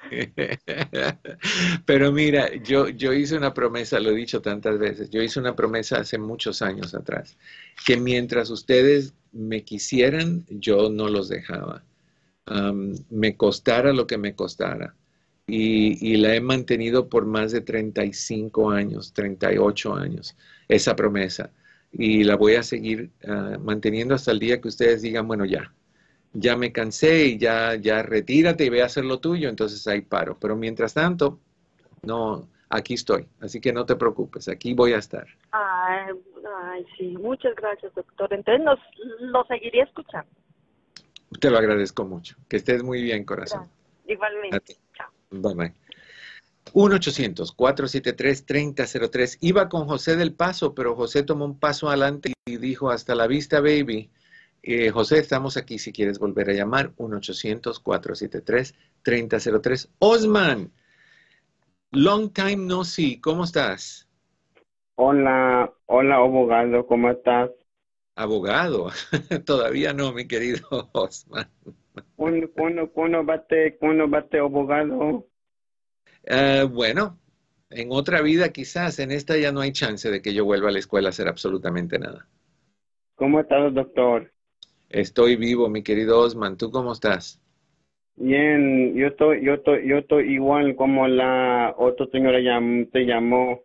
D: Pero mira, yo, yo hice una promesa, lo he dicho tantas veces, yo hice una promesa hace muchos años atrás, que mientras ustedes me quisieran, yo no los dejaba. Um, me costara lo que me costara. Y, y la he mantenido por más de treinta y cinco años, treinta y ocho años, esa promesa. Y la voy a seguir uh, manteniendo hasta el día que ustedes digan, bueno, ya. Ya me cansé y ya, ya retírate y ve a hacer lo tuyo, entonces ahí paro. Pero mientras tanto, no, aquí estoy. Así que no te preocupes, aquí voy a estar.
F: Ay, ay sí, muchas gracias, doctor. Entonces nos, lo seguiré escuchando.
D: Te lo agradezco mucho. Que estés muy bien, corazón.
F: Gracias. Igualmente. Chao.
D: Bye, bye. uno ochocientos, cuatro siete tres, tres cero cero tres. Iba con José del Paso, pero José tomó un paso adelante y dijo, hasta la vista, baby. Eh, José, estamos aquí si quieres volver a llamar, uno ochocientos, cuatro siete tres, tres cero cero tres. Osman, long time no see, ¿cómo estás?
P: Hola, hola abogado, ¿cómo estás?
D: Abogado, todavía no, mi querido Osman.
P: ¿Cuándo, cuándo, cuándo bate, cuándo bate abogado?
D: Uh, bueno, en otra vida quizás, en esta ya no hay chance de que yo vuelva a la escuela a hacer absolutamente nada.
P: ¿Cómo estás, doctor?
D: Estoy vivo, mi querido Osman. ¿Tú cómo estás?
P: Bien, yo estoy, yo estoy, yo estoy igual como la otra señora llam, te llamó.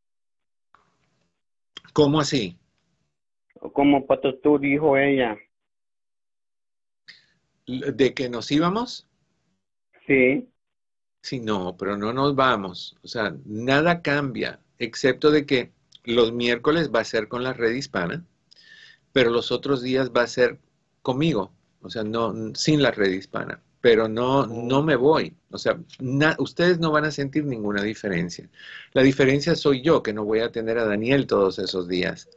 D: ¿Cómo así?
P: Como tú dijo ella.
D: ¿De que nos íbamos?
P: Sí.
D: Sí, no, pero no nos vamos. O sea, nada cambia, excepto de que los miércoles va a ser con la red hispana, pero los otros días va a ser conmigo, o sea, no, sin la red hispana, pero no, no me voy, o sea, na, ustedes no van a sentir ninguna diferencia. La diferencia soy yo, que no voy a atender a Daniel todos esos días,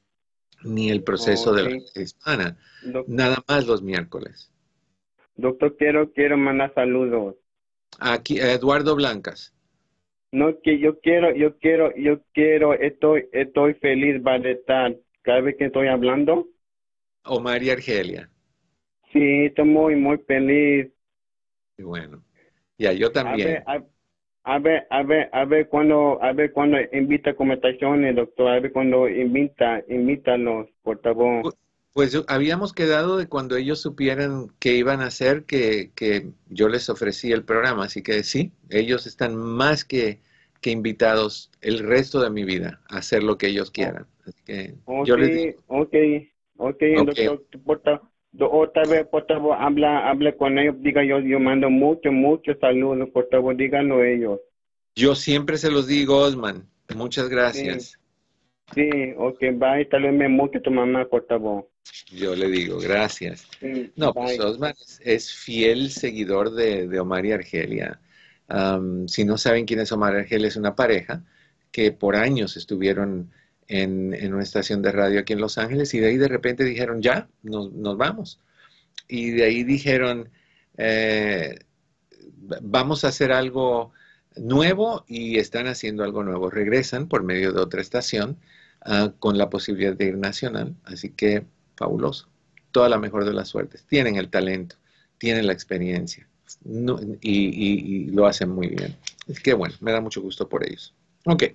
D: ni el proceso okay. de la red hispana, Doc nada más los miércoles.
P: Doctor, quiero, quiero mandar saludos.
D: Aquí, Eduardo Blancas.
P: No, que yo quiero, yo quiero, yo quiero, estoy, estoy feliz para estar, cada vez que estoy hablando.
D: Omar y Argelia.
P: Sí, estoy muy, muy feliz.
D: Y bueno, ya yo también.
P: A ver, a, a ver, a ver, a ver cuando, a ver cuando invita conversaciones, doctor, a ver cuando invita, invítalos, por favor.
D: Pues, pues habíamos quedado de cuando ellos supieran qué iban a hacer, que, que yo les ofrecí el programa, así que sí, ellos están más que, que invitados el resto de mi vida a hacer lo que ellos quieran. Así que
P: okay,
D: yo les digo.
P: Ok, ok, okay. Doctor, por otra vez, por favor, habla, habla con ellos, diga yo, yo mando mucho, mucho saludos, por favor, díganlo ellos.
D: Yo siempre se los digo, Osman, muchas gracias.
P: Sí, sí ok, bye, saludme mucho a tu mamá, por favor.
D: Yo le digo, gracias.
P: Sí,
D: no,
P: bye.
D: Pues Osman es, es fiel seguidor de, de Omar y Argelia. Um, si no saben quién es Omar y Argelia, es una pareja que por años estuvieron En, en una estación de radio aquí en Los Ángeles y de ahí de repente dijeron ya, nos, nos vamos. Y de ahí dijeron eh, vamos a hacer algo nuevo y están haciendo algo nuevo. Regresan por medio de otra estación uh, con la posibilidad de ir nacional. Así que fabuloso. Toda la mejor de las suertes. Tienen el talento, tienen la experiencia no, y, y, y lo hacen muy bien. Es que bueno, me da mucho gusto por ellos. Ok.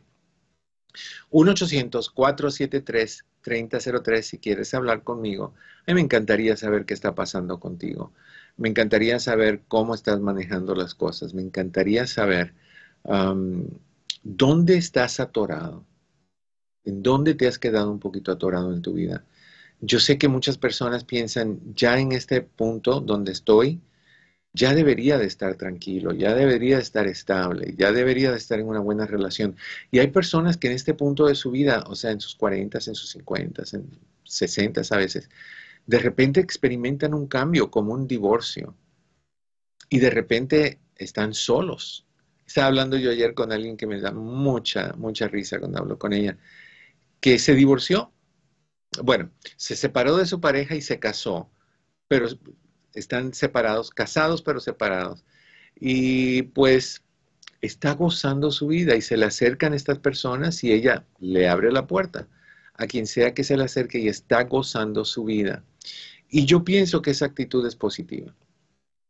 D: uno ochocientos, cuatro siete tres, tres cero cero tres si quieres hablar conmigo. A mí me encantaría saber qué está pasando contigo. Me encantaría saber cómo estás manejando las cosas. Me encantaría saber um, dónde estás atorado. ¿En dónde te has quedado un poquito atorado en tu vida? Yo sé que muchas personas piensan, ya en este punto donde estoy, ya debería de estar tranquilo, ya debería de estar estable, ya debería de estar en una buena relación. Y hay personas que en este punto de su vida, o sea, en sus cuarentas, en sus cincuentas, en sesentas a veces, de repente experimentan un cambio como un divorcio. Y de repente están solos. Estaba hablando yo ayer con alguien que me da mucha, mucha risa cuando hablo con ella, que se divorció. Bueno, se separó de su pareja y se casó, pero están separados, casados pero separados. Y pues está gozando su vida y se le acercan estas personas y ella le abre la puerta a quien sea que se le acerque y está gozando su vida. Y yo pienso que esa actitud es positiva.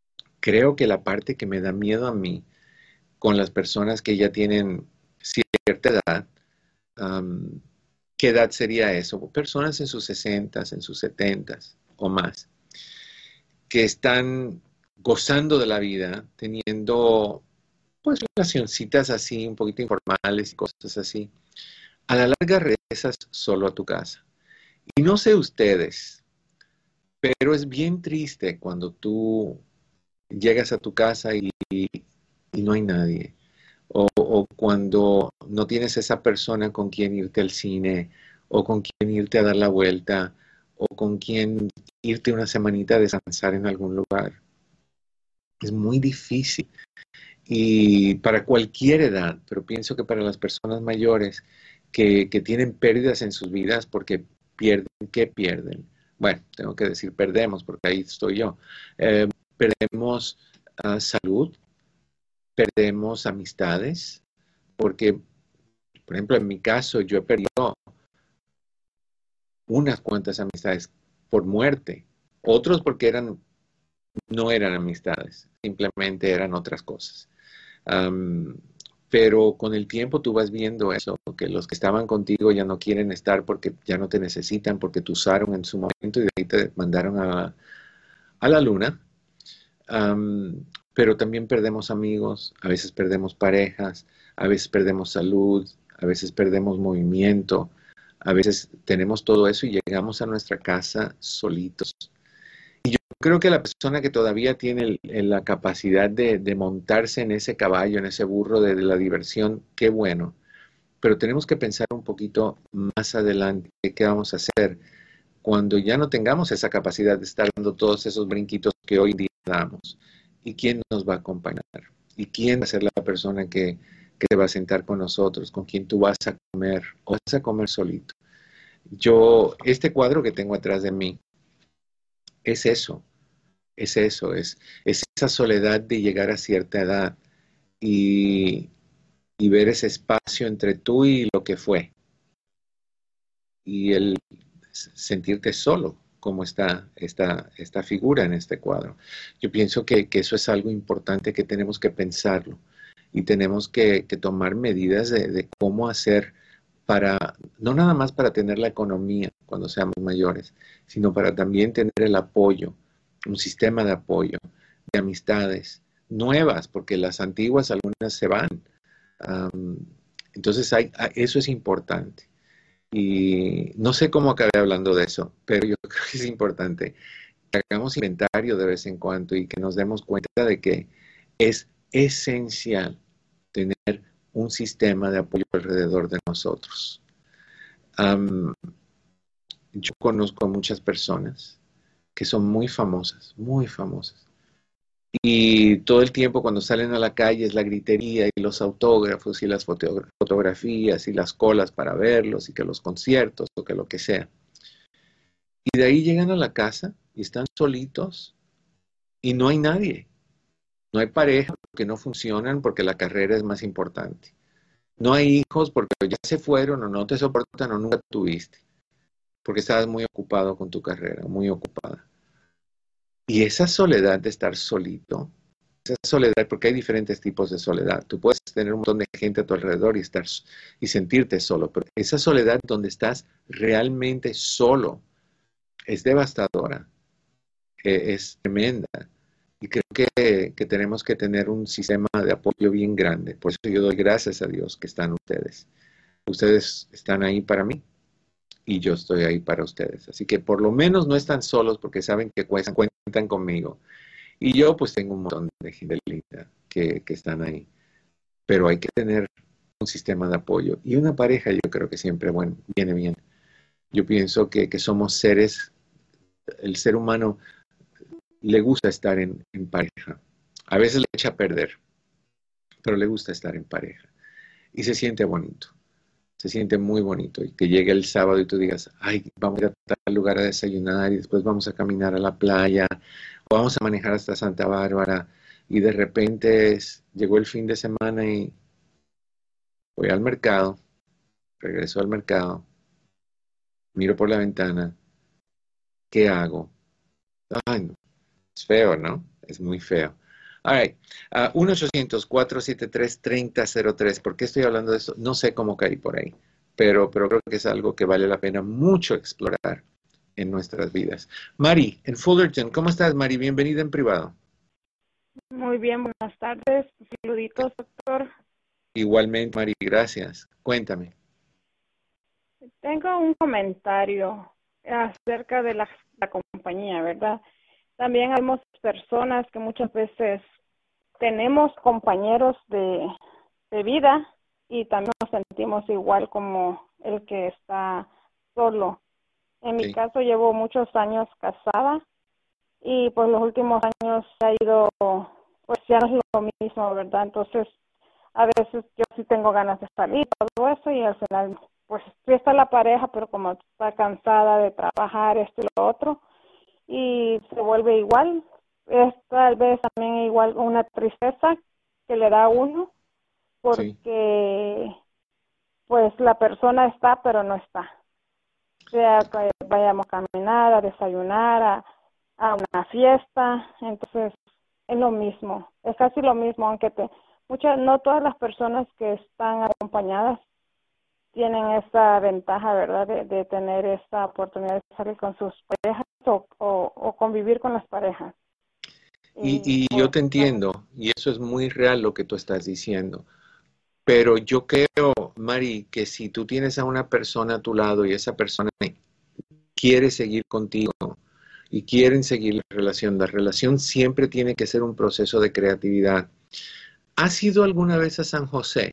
D: creo que la parte que me da miedo a mí con las personas que ya tienen cierta edad, um, ¿qué edad sería eso? Personas en sus sesentas, en sus setentas o más, que están gozando de la vida, teniendo pues relacioncitas así, un poquito informales y cosas así. A la larga regresas solo a tu casa. Y no sé ustedes, pero es bien triste cuando tú llegas a tu casa y, y no hay nadie. O, o cuando no tienes esa persona con quien irte al cine, o con quien irte a dar la vuelta, o con quien irte una semanita a descansar en algún lugar. Es muy difícil. Y para cualquier edad, pero pienso que para las personas mayores que, que tienen pérdidas en sus vidas porque pierden, ¿qué pierden? Bueno, tengo que decir perdemos porque ahí estoy yo. Eh, perdemos uh, salud, perdemos amistades, porque, por ejemplo, en mi caso yo he perdido unas cuantas amistades por muerte, otros porque eran, no eran amistades, simplemente eran otras cosas. Um, pero con el tiempo tú vas viendo eso, que los que estaban contigo ya no quieren estar porque ya no te necesitan, porque te usaron en su momento y de ahí te mandaron a, a la luna. Um, pero también perdemos amigos, a veces perdemos parejas, a veces perdemos salud, a veces perdemos movimiento, a veces tenemos todo eso y llegamos a nuestra casa solitos. Y yo creo que la persona que todavía tiene el, la capacidad de, de montarse en ese caballo, en ese burro de, de la diversión, qué bueno. Pero tenemos que pensar un poquito más adelante qué vamos a hacer cuando ya no tengamos esa capacidad de estar dando todos esos brinquitos que hoy día damos. ¿Y quién nos va a acompañar? ¿Y quién va a ser la persona que, que te va a sentar con nosotros? ¿Con quién tú vas a comer? ¿O vas a comer solito? Yo, este cuadro que tengo atrás de mí, es eso, es eso, es, es esa soledad de llegar a cierta edad y, y ver ese espacio entre tú y lo que fue. Y el sentirte solo, como está esta, esta figura en este cuadro. Yo pienso que, que eso es algo importante que tenemos que pensarlo y tenemos que, que tomar medidas de, de cómo hacer para, no nada más para tener la economía cuando seamos mayores, sino para también tener el apoyo, un sistema de apoyo, de amistades nuevas, porque las antiguas algunas se van. Um, entonces hay, eso es importante. Y no sé cómo acabé hablando de eso, pero yo creo que es importante que hagamos inventario de vez en cuando y que nos demos cuenta de que es esencial tener un sistema de apoyo alrededor de nosotros. Um, yo conozco a muchas personas que son muy famosas, muy famosas. Y todo el tiempo cuando salen a la calle es la gritería y los autógrafos y las fotogra- fotografías y las colas para verlos y que los conciertos o que lo que sea. Y de ahí llegan a la casa y están solitos y no hay nadie. No hay pareja porque no funcionan porque la carrera es más importante. No hay hijos porque ya se fueron o no te soportan o nunca tuviste. Porque estabas muy ocupado con tu carrera, muy ocupada. Y esa soledad de estar solito, esa soledad, porque hay diferentes tipos de soledad. Tú puedes tener un montón de gente a tu alrededor y, estar, y sentirte solo, pero esa soledad donde estás realmente solo es devastadora, es tremenda. Y creo que, que tenemos que tener un sistema de apoyo bien grande. Por eso yo doy gracias a Dios que están ustedes. Ustedes están ahí para mí y yo estoy ahí para ustedes. Así que por lo menos no están solos porque saben que cuentan, cuentan conmigo. Y yo pues tengo un montón de gente linda que, que están ahí. Pero hay que tener un sistema de apoyo. Y una pareja yo creo que siempre bueno, viene bien. Yo pienso que, que somos seres, el ser humano le gusta estar en, en pareja. A veces le echa a perder, pero le gusta estar en pareja. Y se siente bonito. Se siente muy bonito. Y que llegue el sábado y tú digas, ay, vamos a ir a tal lugar a desayunar y después vamos a caminar a la playa o vamos a manejar hasta Santa Bárbara. Y de repente es, llegó el fin de semana y voy al mercado, regreso al mercado, miro por la ventana, ¿qué hago? Ay, no. Es feo, ¿no? Es muy feo. All right. Uh, uno ochocientos, cuatrocientos setenta y tres, treinta cero tres. ¿Por qué estoy hablando de esto? No sé cómo caí por ahí, pero, pero creo que es algo que vale la pena mucho explorar en nuestras vidas. Mari, en Fullerton, ¿cómo estás, Mari? Bienvenida en privado.
Q: Muy bien, buenas tardes. Saluditos, doctor.
D: Igualmente, Mari, gracias. Cuéntame.
Q: Tengo un comentario acerca de la, la compañía, ¿verdad? También hay personas que muchas veces tenemos compañeros de, de vida y también nos sentimos igual como el que está solo. En mi sí. caso llevo muchos años casada y pues los últimos años ha ido, pues ya no es lo mismo, ¿verdad? Entonces a veces yo sí tengo ganas de salir, todo eso, y al final pues sí está la pareja, pero como está cansada de trabajar esto y lo otro, y se vuelve igual, es tal vez también igual una tristeza que le da a uno, porque sí. pues la persona está, pero no está. Sea que vayamos a caminar, a desayunar, a, a una fiesta, entonces es lo mismo, es casi lo mismo, aunque te, muchas, no todas las personas que están acompañadas tienen esa ventaja, ¿verdad?, de, de tener esta oportunidad de salir con sus parejas o, o, o convivir con las parejas.
D: Y, y, y yo te entiendo, y eso es muy real lo que tú estás diciendo. Pero yo creo, Mari, que si tú tienes a una persona a tu lado y esa persona quiere seguir contigo y quieren seguir la relación, la relación siempre tiene que ser un proceso de creatividad. ¿Has ido alguna vez a San José?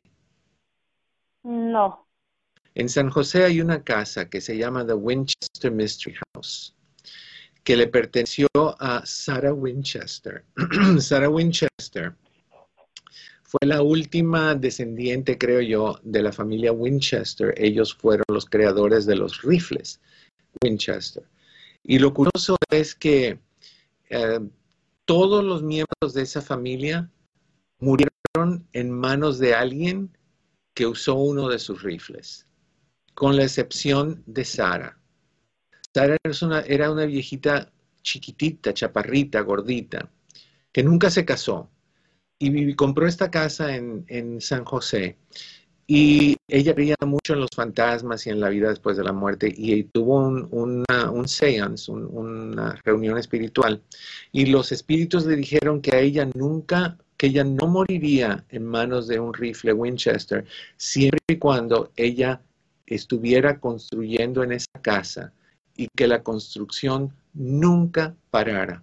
Q: No.
D: En San José hay una casa que se llama The Winchester Mystery House, que le perteneció a Sarah Winchester. Sarah Winchester fue la última descendiente, creo yo, de la familia Winchester. Ellos fueron los creadores de los rifles Winchester. Y lo curioso es que eh, todos los miembros de esa familia murieron en manos de alguien que usó uno de sus rifles, con la excepción de Sarah. Sarah era una, era una viejita chiquitita, chaparrita, gordita, que nunca se casó. Y compró esta casa en, en San José. Y ella creía mucho en los fantasmas y en la vida después de la muerte. Y tuvo un, una, un séance, un, una reunión espiritual. Y los espíritus le dijeron que a ella nunca, que ella no moriría en manos de un rifle Winchester, siempre y cuando ella estuviera construyendo en esa casa y que la construcción nunca parara.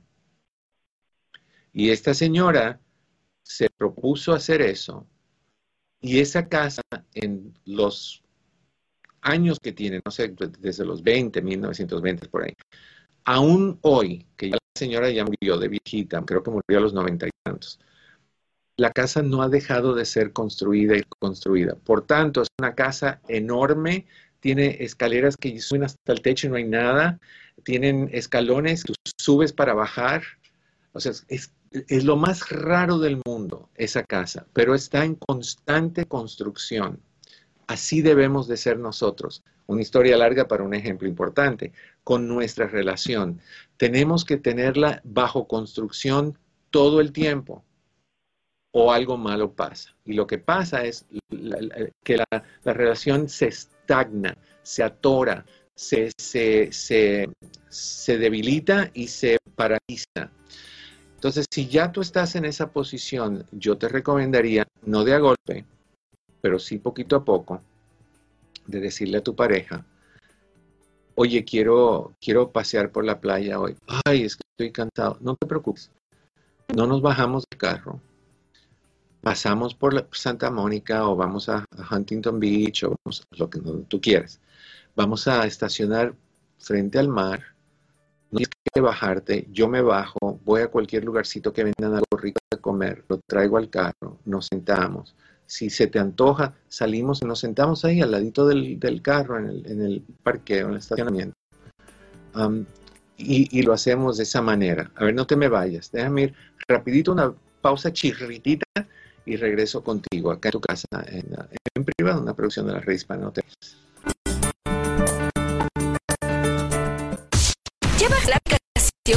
D: Y esta señora se propuso hacer eso, y esa casa en los años que tiene, no sé, desde los veinte, mil novecientos veinte, por ahí, aún hoy, que ya la señora ya murió de viejita, creo que murió a los noventa y tantos, la casa no ha dejado de ser construida y construida. Por tanto, es una casa enorme, tiene escaleras que suben hasta el techo y no hay nada, tienen escalones, tú subes para bajar, o sea, es Es lo más raro del mundo, esa casa, pero está en constante construcción. Así debemos de ser nosotros. Una historia larga para un ejemplo importante. Con nuestra relación, tenemos que tenerla bajo construcción todo el tiempo, o algo malo pasa. Y lo que pasa es la, la, que la, la relación se estagna, se atora, se, se, se, se debilita y se paraliza. Entonces, si ya tú estás en esa posición, yo te recomendaría, no de a golpe, pero sí poquito a poco, de decirle a tu pareja, oye, quiero, quiero pasear por la playa hoy. Ay, es que estoy cansado. No te preocupes. No nos bajamos del carro. Pasamos por la Santa Mónica o vamos a, a Huntington Beach o vamos a lo que no, tú quieras. Vamos a estacionar frente al mar. No tienes que bajarte, yo me bajo, voy a cualquier lugarcito que vendan algo rico de comer, lo traigo al carro, nos sentamos. Si se te antoja, salimos y nos sentamos ahí al ladito del, del carro, en el, en el parqueo, en el estacionamiento. Um, y, y lo hacemos de esa manera. A ver, no te me vayas, déjame ir rapidito, una pausa chirritita y regreso contigo acá en tu casa, en, en privado, una producción de la Red Hispana. No te vayas.
A: Lleva la aplicación de la Red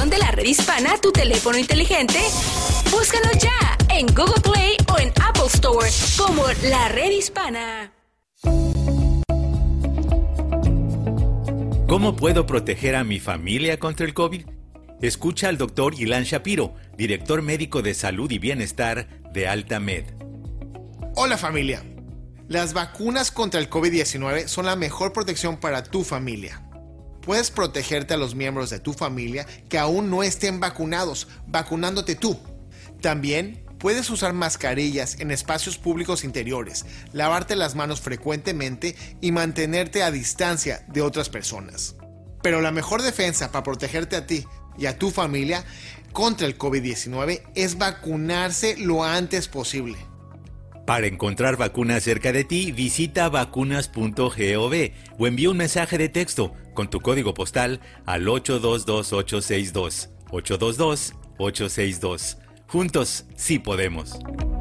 A: Red Hispana a tu teléfono inteligente, búscanos ya en Google Play o en Apple Store como La Red Hispana.
G: ¿Cómo puedo proteger a mi familia contra el COVID? Escucha al doctor Ilan Shapiro, director médico de salud y bienestar de AltaMed.
H: Hola familia. Las vacunas contra el COVID diecinueve son la mejor protección para tu familia. Puedes protegerte a los miembros de tu familia que aún no estén vacunados, vacunándote tú. También puedes usar mascarillas en espacios públicos interiores, lavarte las manos frecuentemente y mantenerte a distancia de otras personas. Pero la mejor defensa para protegerte a ti y a tu familia contra el COVID diecinueve es vacunarse lo antes posible.
G: Para encontrar vacunas cerca de ti, visita vacunas punto gov o envía un mensaje de texto con tu código postal al ocho dos dos ocho seis dos, ocho dos dos ocho seis dos. Juntos, sí podemos.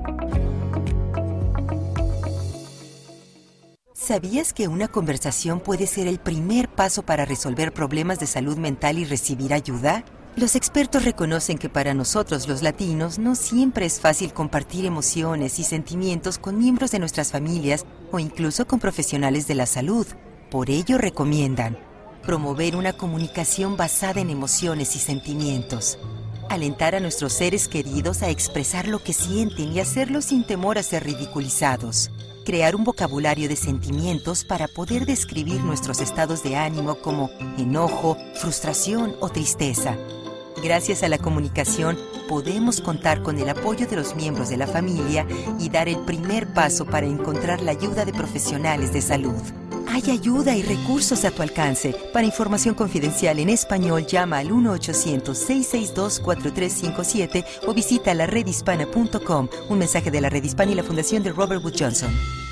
I: ¿Sabías que una conversación puede ser el primer paso para resolver problemas de salud mental y recibir ayuda? Los expertos reconocen que para nosotros los latinos no siempre es fácil compartir emociones y sentimientos con miembros de nuestras familias o incluso con profesionales de la salud. Por ello recomiendan promover una comunicación basada en emociones y sentimientos. Alentar a nuestros seres queridos a expresar lo que sienten y hacerlo sin temor a ser ridiculizados. Crear un vocabulario de sentimientos para poder describir nuestros estados de ánimo como enojo, frustración o tristeza. Gracias a la comunicación, podemos contar con el apoyo de los miembros de la familia y dar el primer paso para encontrar la ayuda de profesionales de salud. Hay ayuda y recursos a tu alcance. Para información confidencial en español, llama al uno ochocientos, seis seis dos, cuatro tres cinco siete o visita la red hispana punto com. Un mensaje de la Red Hispana y la Fundación de Robert Wood Johnson.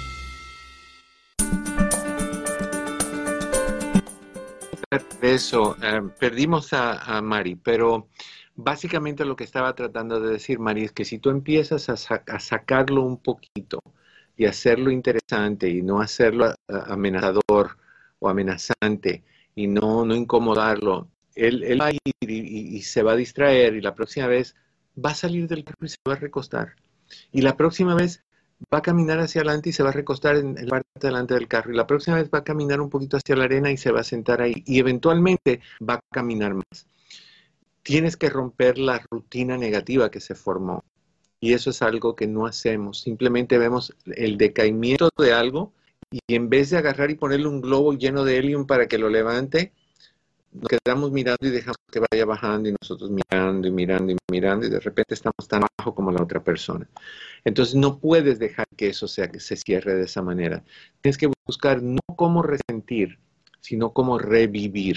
D: Eso, eh, perdimos a, a Mari, pero básicamente lo que estaba tratando de decir Mari es que si tú empiezas a, sa- a sacarlo un poquito y hacerlo interesante y no hacerlo amenazador o amenazante y no, no incomodarlo, él, él va a ir y, y, y se va a distraer y la próxima vez va a salir del carro y se va a recostar. Y la próxima vez va a caminar hacia adelante y se va a recostar en la parte de delante del carro. Y la próxima vez va a caminar un poquito hacia la arena y se va a sentar ahí. Y eventualmente va a caminar más. Tienes que romper la rutina negativa que se formó. Y eso es algo que no hacemos. Simplemente vemos el decaimiento de algo y en vez de agarrar y ponerle un globo lleno de helium para que lo levante, nos quedamos mirando y dejamos que vaya bajando y nosotros mirando y mirando y mirando y de repente estamos tan abajo como la otra persona. Entonces no puedes dejar que eso sea, que se cierre de esa manera. Tienes que buscar no cómo resentir, sino cómo revivir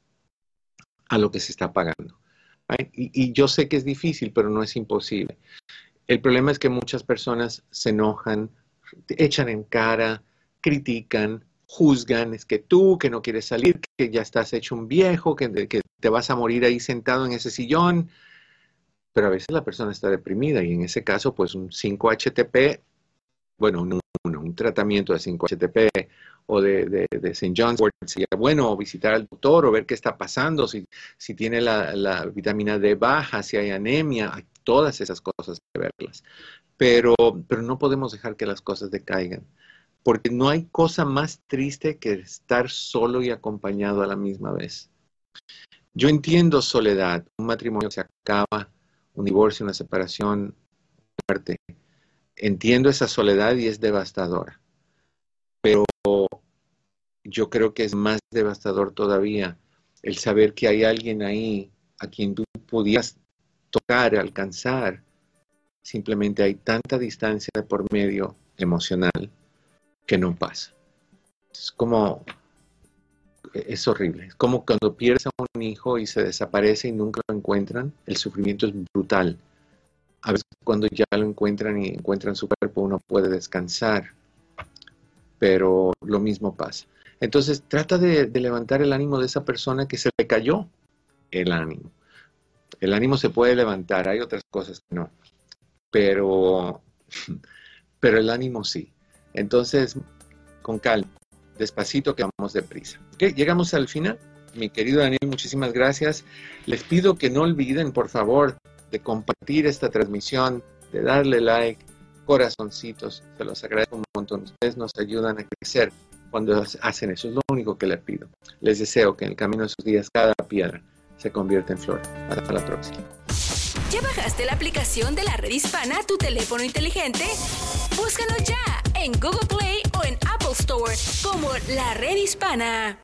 D: a lo que se está pagando. Y, y yo sé que es difícil, pero no es imposible. El problema es que muchas personas se enojan, echan en cara, critican, juzgan, es que tú, que no quieres salir, que ya estás hecho un viejo, que, que te vas a morir ahí sentado en ese sillón. Pero a veces la persona está deprimida y en ese caso, pues un cinco H T P, bueno, un, un, un tratamiento de cinco H T P o de, de, de Saint John's Wort sería bueno, o visitar al doctor o ver qué está pasando, si, si tiene la, la vitamina D baja, si hay anemia, hay todas esas cosas que verlas. Pero, pero no podemos dejar que las cosas decaigan. Porque no hay cosa más triste que estar solo y acompañado a la misma vez. Yo entiendo soledad, un matrimonio se acaba, un divorcio, una separación, muerte. Entiendo esa soledad y es devastadora. Pero yo creo que es más devastador todavía el saber que hay alguien ahí a quien tú pudieras tocar, alcanzar. Simplemente hay tanta distancia por medio emocional que no pasa. Es como, es horrible. Es como cuando pierdes a un hijo y se desaparece y nunca lo encuentran, el sufrimiento es brutal. A veces cuando ya lo encuentran y encuentran su cuerpo, uno puede descansar, pero lo mismo pasa. Entonces trata de, de levantar el ánimo de esa persona que se le cayó el ánimo. El ánimo se puede levantar, hay otras cosas que no, pero, pero el ánimo sí. Entonces, con calma, despacito que vamos deprisa. ¿Okay? Llegamos al final. mi querido Daniel, muchísimas gracias. Les pido que no olviden, por favor, de compartir esta transmisión, de darle like, corazoncitos. Se los agradezco un montón. Ustedes nos ayudan a crecer cuando hacen eso. Es lo único que les pido. Les deseo que en el camino de sus días cada piedra se convierta en flor. Hasta la próxima.
A: ¿Ya bajaste la aplicación de la Red Hispana a tu teléfono inteligente? Búscanos ya en Google Play o en Apple Store como La Red Hispana.